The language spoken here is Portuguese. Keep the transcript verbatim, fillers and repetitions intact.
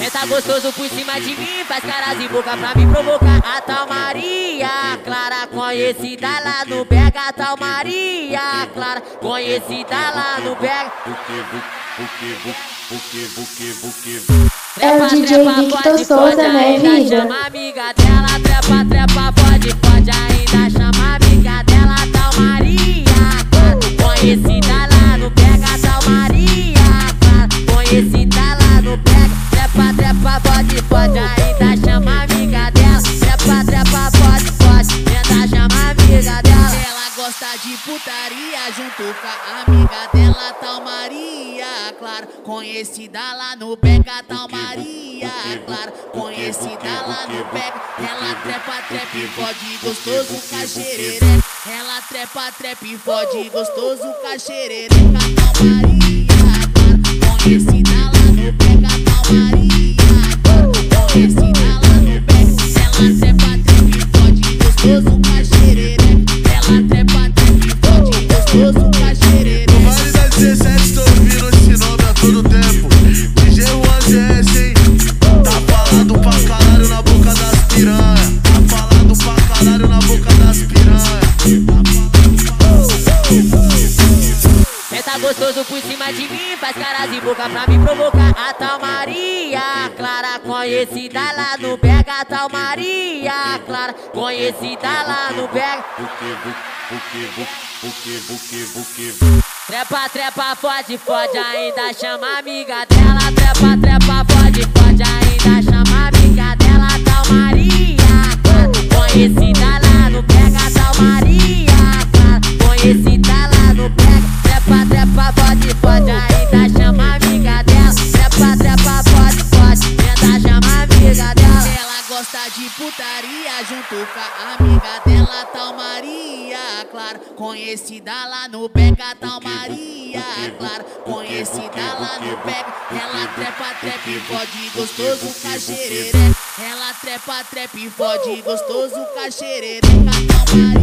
Senta gostoso por cima de mim, faz caras e boca pra me provocar. A tal Maria Clara, conhecida lá no Pega. A tal Maria Clara, conhecida lá no Pega. É o D J Victor Souza, né, vida? Chama amiga dela, trepa, trepa, pode, pode. Ainda chama amiga dela, tal Maria Clara, conhecida lá no Pega. A tal Maria Clara, conhecida lá no Pega. Trepa, trepa, pode, pode. Ainda chama amiga dela, trepa, trepa, pode, pode. Ainda chama amiga dela. Ela gosta de putaria junto com a amiga dela, tal Maria Clara, conhecida lá no Pega. Tal Maria Clara, conhecida lá no Pega. Ela trepa, trepa, fode gostoso com a xerereca. Ela trepa, trepa, fode gostoso com a xerereca. Tal Maria Clara, conhecida lá no Pega. Tal Maria Clara, conhecida lá no Pega. Ela trepa, trepa, fode gostoso com a xerereca. Ela trepa, trepa, fode gostoso com a xerereca. No Vale da dezessete tô ouvindo esse nome a todo tempo. D J Juan G S, hein? Tá falando pra caralho na boca das piranha. Tá falando pra caralho na boca das piranha. Senta gostoso por cima de mim, faz caras e boca pra me provocar. A tal Maria Clara, conhecida lá no Pega. A tal Maria Clara, conhecida lá no Pega. Trepa, trepa, fode, fode. Ainda chama amiga dela. Trepa, trepa, fode, fode. Ainda chama amiga dela. Tal Maria Clara, conhecida lá no Pega. Tal Maria Clara, conhecida lá no Pega. Trepa, trepa, pode, pode. Ainda chama amiga dela. Trepa, trepa, pode, pode. Ainda chama amiga dela. Ela gosta de putaria junto com a amiga dela, tal Maria Clara, conhecida lá no Pega. Tal Maria Clara, conhecida lá no Pega. Ela trepa, trepa, fode gostoso com a xerereca. Ela trepa, trepa, fode gostoso com a xerereca. Tal Maria